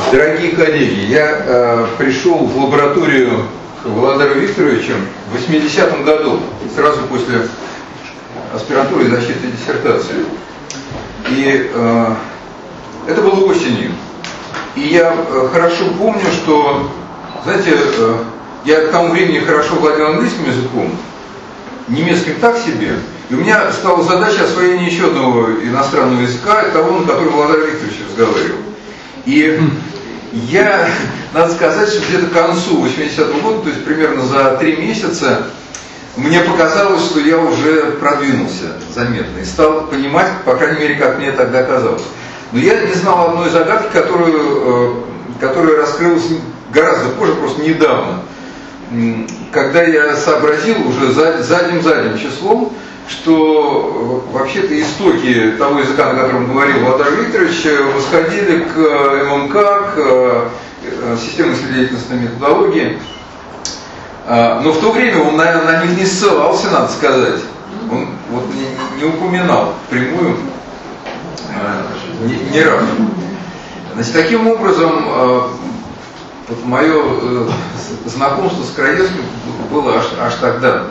Дорогие коллеги, я пришел в лабораторию к Владимиру Викторовичу в 80-м году, сразу после аспирантуры и защиты диссертации. И это было осенью. И я хорошо помню, что, знаете, я к тому времени хорошо владел английским языком, немецким так себе, и у меня стала задача освоения еще одного иностранного языка, того, на котором Владимир Викторович разговаривал. И я, надо сказать, что где-то к концу 80-го года, то есть примерно за 3 месяца, мне показалось, что я уже продвинулся заметно и стал понимать, по крайней мере, как мне тогда казалось. Но я не знал одной загадки, которая раскрылась гораздо позже, просто недавно, когда я сообразил уже задним числом, что вообще-то истоки того языка, на котором говорил Владимир Викторович, восходили к ММК, к системе исследовательской методологии. Но в то время он, наверное, на них не ссылался, надо сказать. Он вот не упоминал впрямую ни разу. Значит, таким образом, вот мое знакомство с Краевским было аж тогда.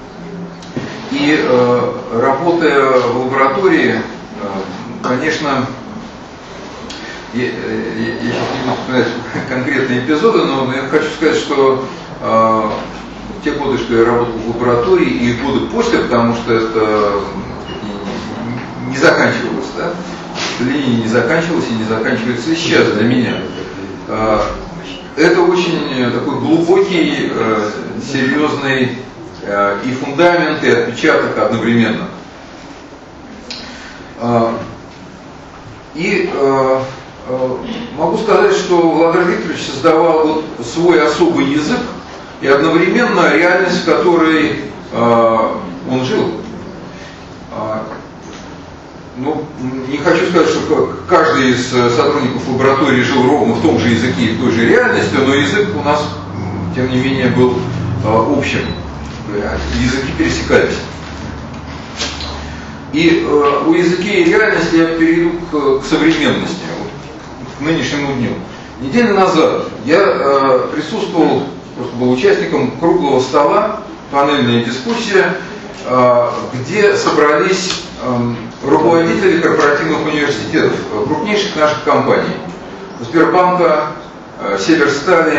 И работая в лаборатории, конечно, я сейчас не буду вспоминать конкретные эпизоды, но я хочу сказать, что те годы, что я работал в лаборатории, и годы после, потому что это не заканчивалось, да? Линия не заканчивалась и не заканчивается сейчас для меня. Это очень такой глубокий, серьезный и фундамент, и отпечаток одновременно. И могу сказать, что Владимир Викторович создавал вот свой особый язык и одновременно реальность, в которой он жил. Ну, не хочу сказать, что каждый из сотрудников лаборатории жил ровно в том же языке и в той же реальности, но язык у нас, тем не менее, был общим. Языки пересекались. И у языке и реальности я перейду к современности, к нынешнему дню. Неделю назад я присутствовал, просто был участником круглого стола, панельная дискуссия, где собрались руководители корпоративных университетов, крупнейших наших компаний. Сбербанка, Северстали,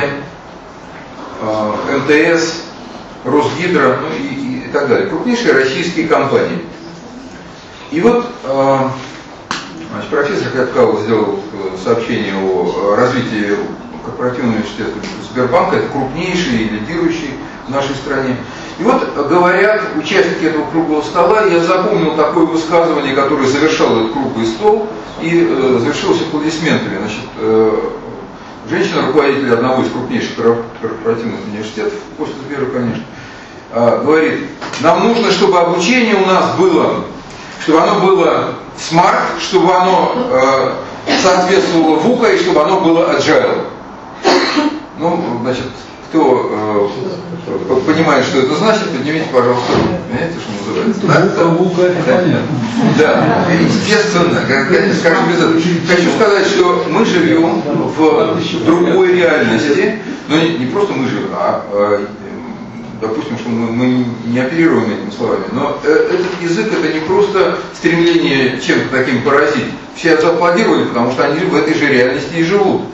МТС, Росгидро, ну и так далее. Крупнейшие российские компании. И вот значит, профессор Каткало сделал сообщение о развитии корпоративного университета Сбербанка. Это крупнейший и лидирующий в нашей стране. И вот говорят участники этого круглого стола, я запомнил такое высказывание, которое завершало этот круглый стол и завершилось аплодисментами. Значит, женщина, руководитель одного из крупнейших корпоративных университетов, после Сбера, конечно, говорит, нам нужно, чтобы обучение у нас было, чтобы оно было смарт, чтобы оно соответствовало ВУКа и чтобы оно было agile. Ну, значит, кто понимает, что это значит, поднимите, пожалуйста, понимаете, что называется? ВУКа, это понятно. Да, естественно, скажем без этого. Хочу сказать, что мы живем в другой реальности, но не просто мы живем, а допустим, что мы не оперируем этими словами, но этот язык это не просто стремление чем-то таким поразить. Все зааплодировали, потому что они в этой же реальности и живут.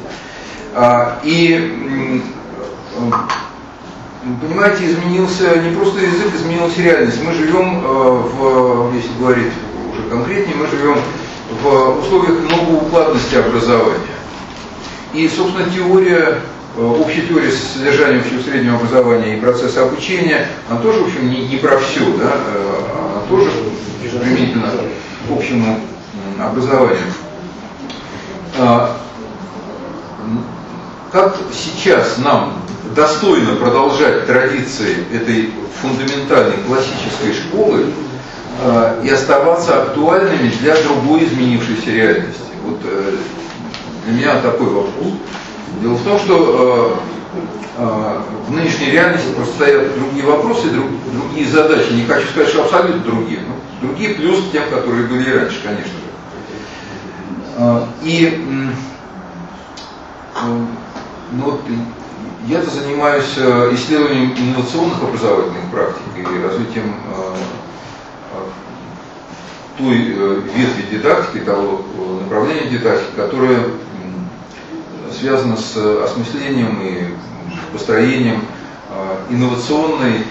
И понимаете, изменился не просто язык, изменилась реальность. Мы живем если говорить уже конкретнее, мы живем в условиях многоукладности образования. И, собственно, общая теория содержания общего среднего образования и процесса обучения, она тоже, в общем, не про все, да, она тоже применительно к общему образованию. Как сейчас нам достойно продолжать традиции этой фундаментальной классической школы и оставаться актуальными для другой изменившейся реальности? Вот для меня такой вопрос. Дело в том, что в нынешней реальности просто стоят другие вопросы, другие задачи. Не хочу сказать, что абсолютно другие, но другие плюс к тем, которые были раньше, конечно же. И Ну, вот, я-то занимаюсь исследованием инновационных образовательных практик и развитием той ветви дидактики, того направления дидактики, которое связано с осмыслением и построением инновационной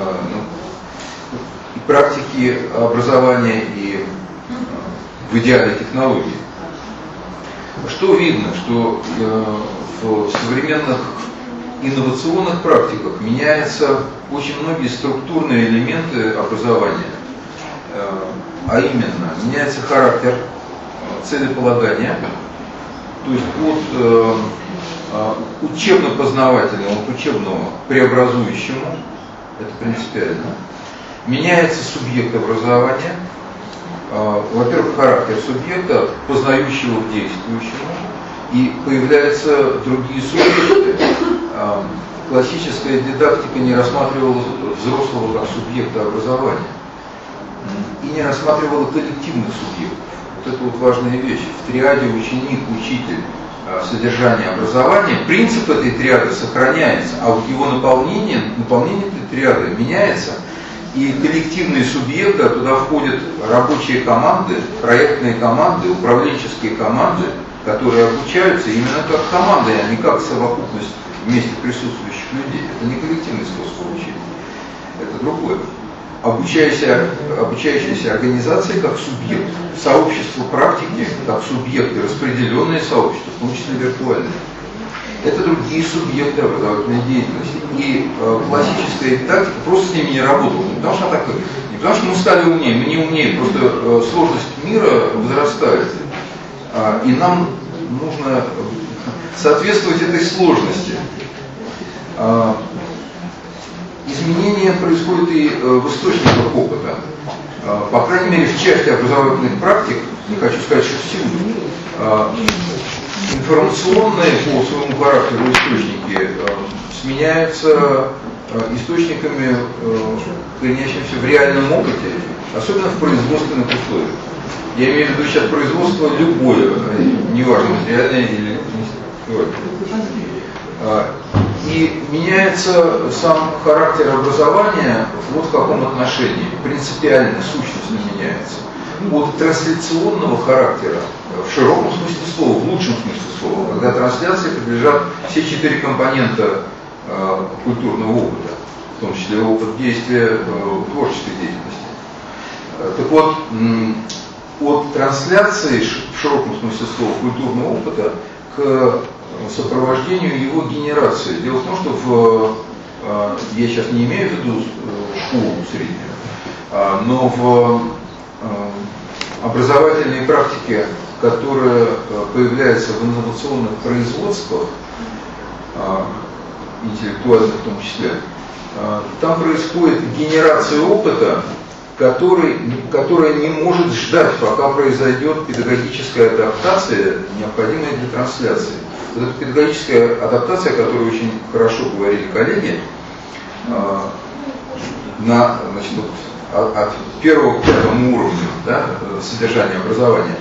практики образования и в идеале технологий. Что видно, что в современных инновационных практиках меняются очень многие структурные элементы образования, а именно меняется характер целеполагания, то есть от учебно-познавательного, от учебного к преобразующему, это принципиально. Меняется субъект образования, во-первых, характер субъекта, познающего к действующему, и появляются другие субъекты. Классическая дидактика не рассматривала взрослого как субъекта образования и не рассматривала коллективных субъектов. Вот это вот важная вещь. В триаде ученик, учитель, содержание образования, принцип этой триады сохраняется, а вот его наполнение этой триады меняется, и коллективные субъекты, а туда входят рабочие команды, проектные команды, управленческие команды, которые обучаются именно как команды, а не как совокупность вместе присутствующих людей. Это не коллективный способ обучения, это другое. Обучающиеся организации как субъект, сообщество практики как субъекты, распределенные сообщества, в том числе виртуальные. Это другие субъекты образовательной деятельности. И классическая дидактика просто с ними не работала. Не потому что, не потому что мы стали умнее, мы не умнее, просто сложность мира возрастает. И нам нужно соответствовать этой сложности. Изменения происходят и в источниках опыта. По крайней мере, в части образовательных практик, не хочу сказать, что всюду, информационные по своему характеру источники сменяются источниками, хранящимися в реальном опыте, особенно в производственных условиях. Я имею в виду сейчас производство любое, неважно, материальное или интеллектуальное. И меняется сам характер образования вот в каком отношении, принципиально, сущностно меняется. От трансляционного характера, в широком смысле слова, в лучшем смысле слова, когда трансляции принадлежат все 4 компонента культурного опыта, в том числе опыт действия творческой деятельности. Так вот, от трансляции в широком смысле слова культурного опыта к сопровождению его генерации. Дело в том, что я сейчас не имею в виду школу среднюю, но в образовательные практики, которые появляются в инновационных производствах, интеллектуальных в том числе, там происходит генерация опыта, которая не может ждать, пока произойдет педагогическая адаптация, необходимая для трансляции. Вот эта педагогическая адаптация, о которой очень хорошо говорили коллеги, от первого к пятому уровню, да, содержания образования,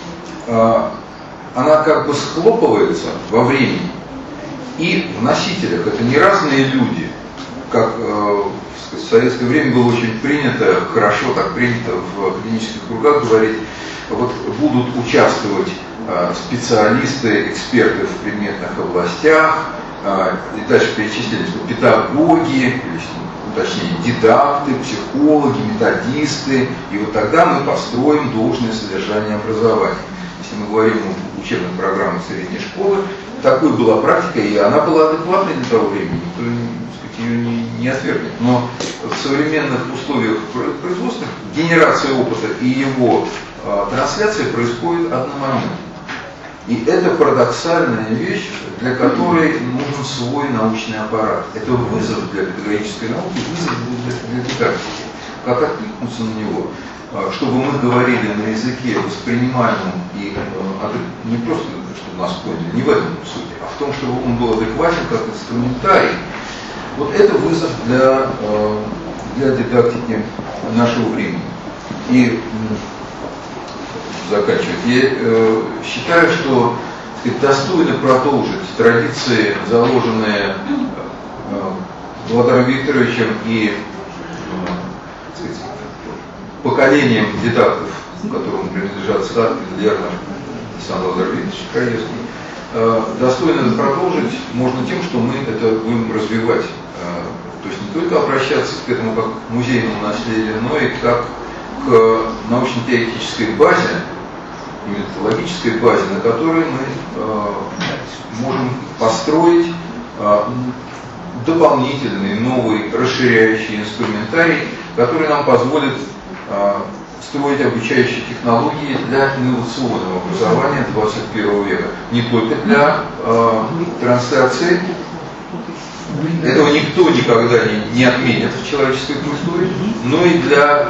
она как бы схлопывается во времени. И в носителях это не разные люди, как в советское время было очень принято, хорошо так принято в академических кругах говорить, вот будут участвовать специалисты, эксперты в предметных областях, и дальше перечислили, что педагоги, точнее дидакты, психологи, методисты, и вот тогда мы построим должное содержание образования. Если мы говорим о учебных программах средней школы, такой была практика, и она была адекватной для того времени, никто ее не отвергнет. Но в современных условиях производства генерация опыта и его трансляция происходит одномоментно. И это парадоксальная вещь, для которой нужен свой научный аппарат. Это вызов для педагогической науки, вызов для дидактики. Как откликнуться на него, чтобы мы говорили на языке воспринимаемом и не просто, чтобы нас поняли, не в этом суть, а в том, чтобы он был адекватен как инструментарий. Вот это вызов для дидактики нашего времени. И заканчивать. Я считаю, что достойно продолжить традиции, заложенные Владимиром Викторовичем и поколением дидактов, которому принадлежат Схаткин, Лернер, Александр Владимирович Краевский, достойно продолжить можно тем, что мы это будем развивать. То есть не только обращаться к этому как к музейному наследию, но и как к научно-теоретической базе, методологической базе, на которой мы можем построить дополнительный, новый, расширяющий инструментарий, который нам позволит строить обучающие технологии для инновационного образования 21 века. Не только для трансляции. Этого никто никогда не отменит в человеческой культуре, но и для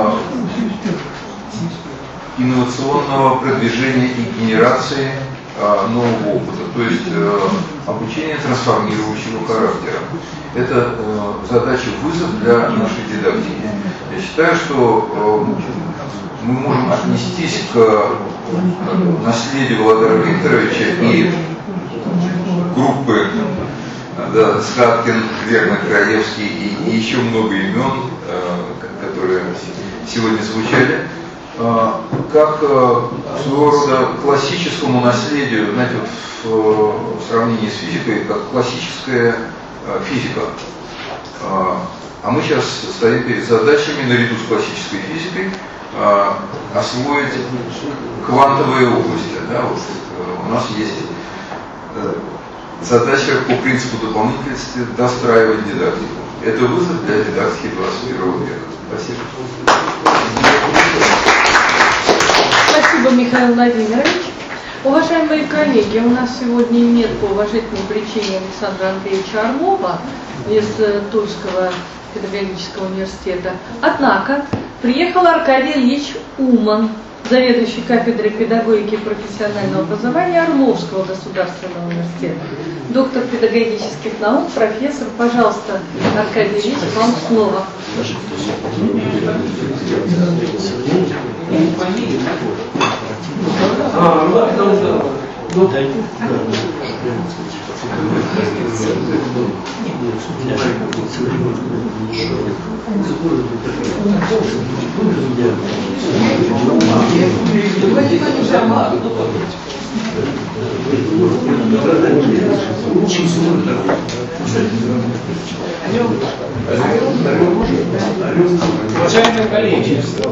инновационного продвижения и генерации нового опыта, то есть обучение трансформирующего характера. Это задача, вызов для нашей дидактики. Я считаю, что мы можем отнестись к наследию Владимира Викторовича и группы Схаткин, Лернер, Краевский и еще много имен, которые сегодня звучали, как своего рода классическому наследию, знаете, вот в сравнении с физикой, как классическая физика. А мы сейчас стоим перед задачами, наряду с классической физикой, освоить квантовые области. Да? Вот, у нас есть задача по принципу дополнительности достраивать дидактику. Это вызов для дидактики 21 века. Спасибо. Спасибо, Михаил Владимирович. Уважаемые коллеги, у нас сегодня нет по уважительной причине Александра Андреевича Орлова из Тульского педагогического университета. Однако приехал Аркадий Ильич Уман, заведующий кафедрой педагогики и профессионального образования Орловского государственного университета, доктор педагогических наук, профессор. Пожалуйста, Аркадий Ильич, вам слово. Уважаемые коллеги,